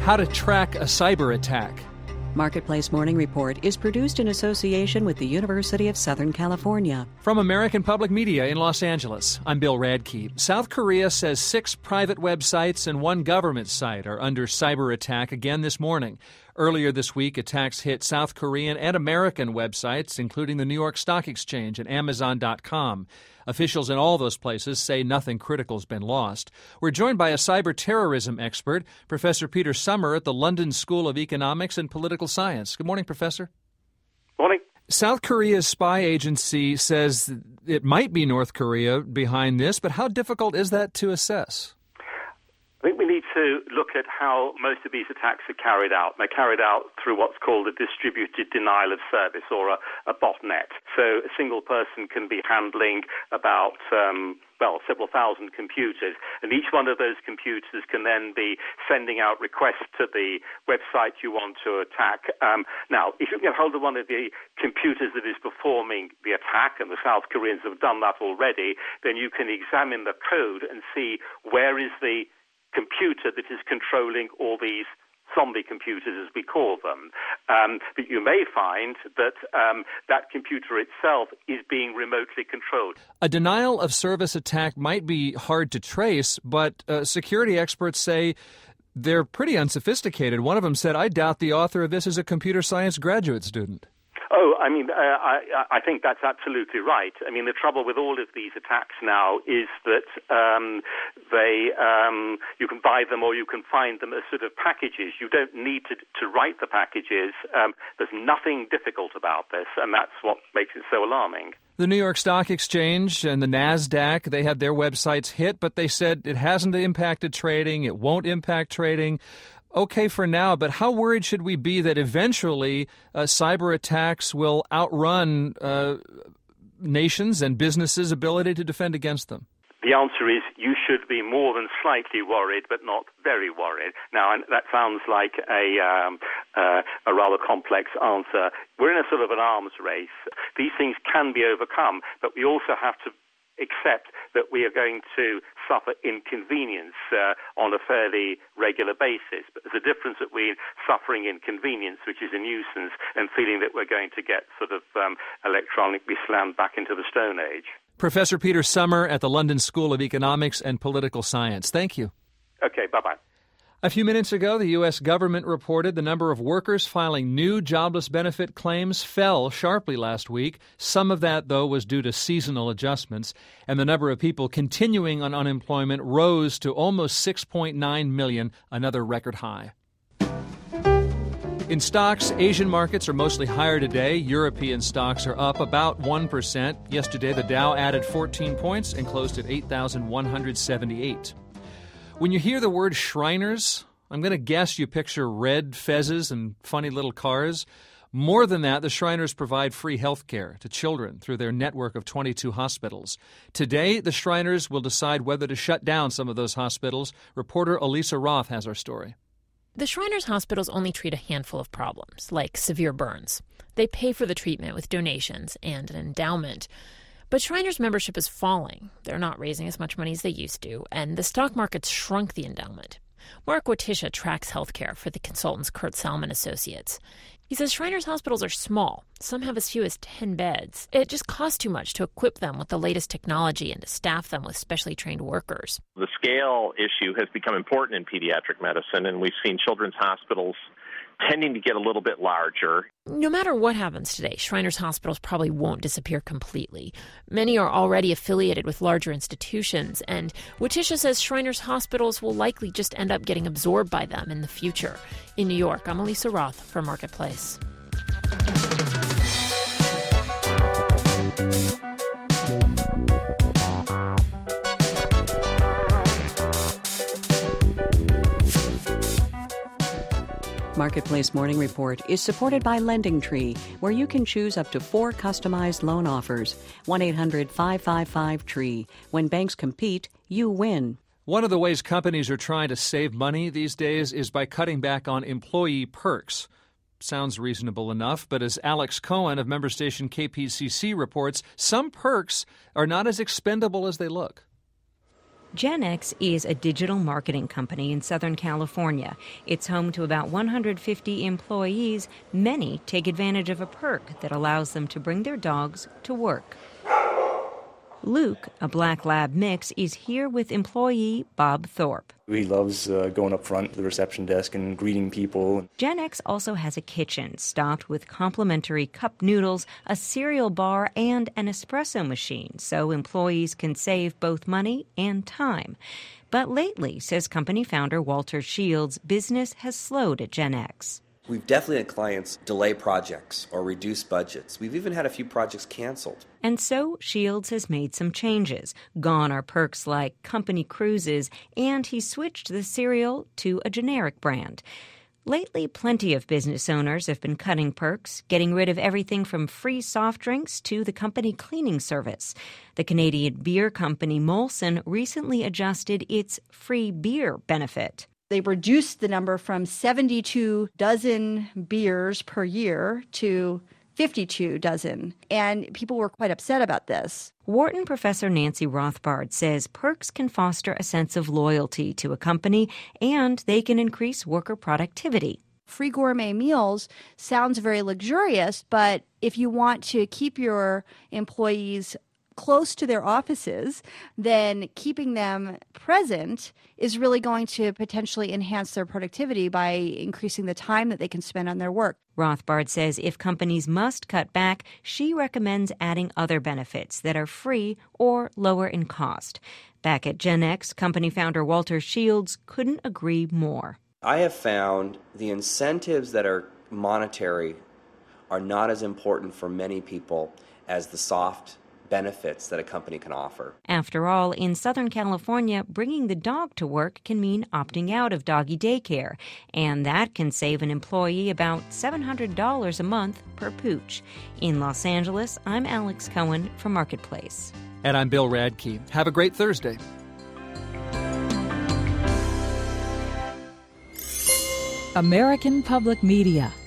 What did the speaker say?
how to track a cyber attack. Marketplace Morning Report is produced in association with the University of Southern California. From American Public Media in Los Angeles, I'm Bill Radke. South Korea says 6 private websites and 1 government site are under cyber attack again this morning. Earlier this week, attacks hit South Korean and American websites, including the New York Stock Exchange and Amazon.com. Officials in all those places say nothing critical has been lost. We're joined by a cyber terrorism expert, Professor Peter Sommer at the London School of Economics and Political Science. Good morning, Professor. Morning. South Korea's spy agency says it might be North Korea behind this, but how difficult is that to assess? I think we need to look at how most of these attacks are carried out. They're carried out through what's called a distributed denial of service, or a botnet. So a single person can be handling about several thousand computers, and each one of those computers can then be sending out requests to the website you want to attack. Now, if you get hold of one of the computers that is performing the attack, and the South Koreans have done that already, then you can examine the code and see where is the computer that is controlling all these zombie computers, as we call them. But you may find that that computer itself is being remotely controlled. A denial of service attack might be hard to trace, but security experts say they're pretty unsophisticated. One of them said, "I doubt the author of this is a computer science graduate student." Oh, I mean, I think that's absolutely right. I mean, the trouble with all of these attacks now is that you can buy them or you can find them as sort of packages. You don't need to write the packages. There's nothing difficult about this, and that's what makes it so alarming. The New York Stock Exchange and the NASDAQ, they had their websites hit, but they said it hasn't impacted trading, it won't impact trading. Okay for now, but how worried should we be that eventually cyber attacks will outrun nations and businesses' ability to defend against them? The answer is you should be more than slightly worried, but not very worried. Now, that sounds like a rather complex answer. We're in a sort of an arms race. These things can be overcome, but we also have to accept that we are going to suffer inconvenience on a fairly regular basis. But there's a difference between suffering inconvenience, which is a nuisance, and feeling that we're going to get sort of electronically slammed back into the Stone Age. Professor Peter Sommer at the London School of Economics and Political Science. Thank you. Okay, bye-bye. A few minutes ago, the U.S. government reported the number of workers filing new jobless benefit claims fell sharply last week. Some of that, though, was due to seasonal adjustments, and the number of people continuing on unemployment rose to almost 6.9 million, another record high. In stocks, Asian markets are mostly higher today. European stocks are up about 1%. Yesterday, the Dow added 14 points and closed at 8,178. When you hear the word Shriners, I'm going to guess you picture red fezzes and funny little cars. More than that, the Shriners provide free health care to children through their network of 22 hospitals. Today, the Shriners will decide whether to shut down some of those hospitals. Reporter Elisa Roth has our story. The Shriners hospitals only treat a handful of problems, like severe burns. They pay for the treatment with donations and an endowment. But Shriners' membership is falling. They're not raising as much money as they used to, and the stock market's shrunk the endowment. Mark Watisha tracks healthcare for the consultants Kurt Salmon Associates. He says Shriners hospitals are small. Some have as few as 10 beds. It just costs too much to equip them with the latest technology and to staff them with specially trained workers. The scale issue has become important in pediatric medicine, and we've seen children's hospitals tending to get a little bit larger. No matter what happens today, Shriners hospitals probably won't disappear completely. Many are already affiliated with larger institutions, and Watisha says Shriners hospitals will likely just end up getting absorbed by them in the future. In New York, I'm Elisa Roth for Marketplace. Marketplace Morning Report is supported by LendingTree, where you can choose up to 4 customized loan offers. 1-800-555-TREE. When banks compete, you win. One of the ways companies are trying to save money these days is by cutting back on employee perks. Sounds reasonable enough, but as Alex Cohen of member station KPCC reports, some perks are not as expendable as they look. Gen X is a digital marketing company in Southern California. It's home to about 150 employees. Many take advantage of a perk that allows them to bring their dogs to work. Luke, a black lab mix, is here with employee Bob Thorpe. He loves going up front to the reception desk and greeting people. Gen X also has a kitchen stocked with complimentary cup noodles, a cereal bar, and an espresso machine, so employees can save both money and time. But lately, says company founder Walter Shields, business has slowed at Gen X. We've definitely had clients delay projects or reduce budgets. We've even had a few projects canceled. And so Shields has made some changes. Gone are perks like company cruises, and he switched the cereal to a generic brand. Lately, plenty of business owners have been cutting perks, getting rid of everything from free soft drinks to the company cleaning service. The Canadian beer company Molson recently adjusted its free beer benefit. They reduced the number from 72 dozen beers per year to 52 dozen, and people were quite upset about this. Wharton professor Nancy Rothbard says perks can foster a sense of loyalty to a company, and they can increase worker productivity. Free gourmet meals sounds very luxurious, but if you want to keep your employees close to their offices, then keeping them present is really going to potentially enhance their productivity by increasing the time that they can spend on their work. Rothbard says if companies must cut back, she recommends adding other benefits that are free or lower in cost. Back at Gen X, company founder Walter Shields couldn't agree more. I have found the incentives that are monetary are not as important for many people as the soft benefits that a company can offer. After all, in Southern California, bringing the dog to work can mean opting out of doggy daycare, and that can save an employee about $700 a month per pooch. In Los Angeles, I'm Alex Cohen for Marketplace. And I'm Bill Radke. Have a great Thursday. American Public Media